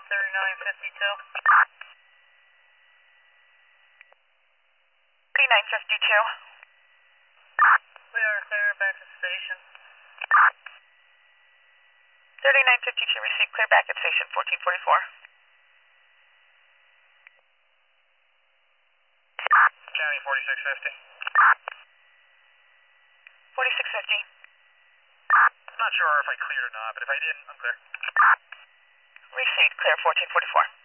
3952. 3952. We are clear back to station. 3952 received, clear back at station 1444. County 4650. 4650. Not sure if I cleared or not, but if I didn't, I'm clear. Received, clear 1444.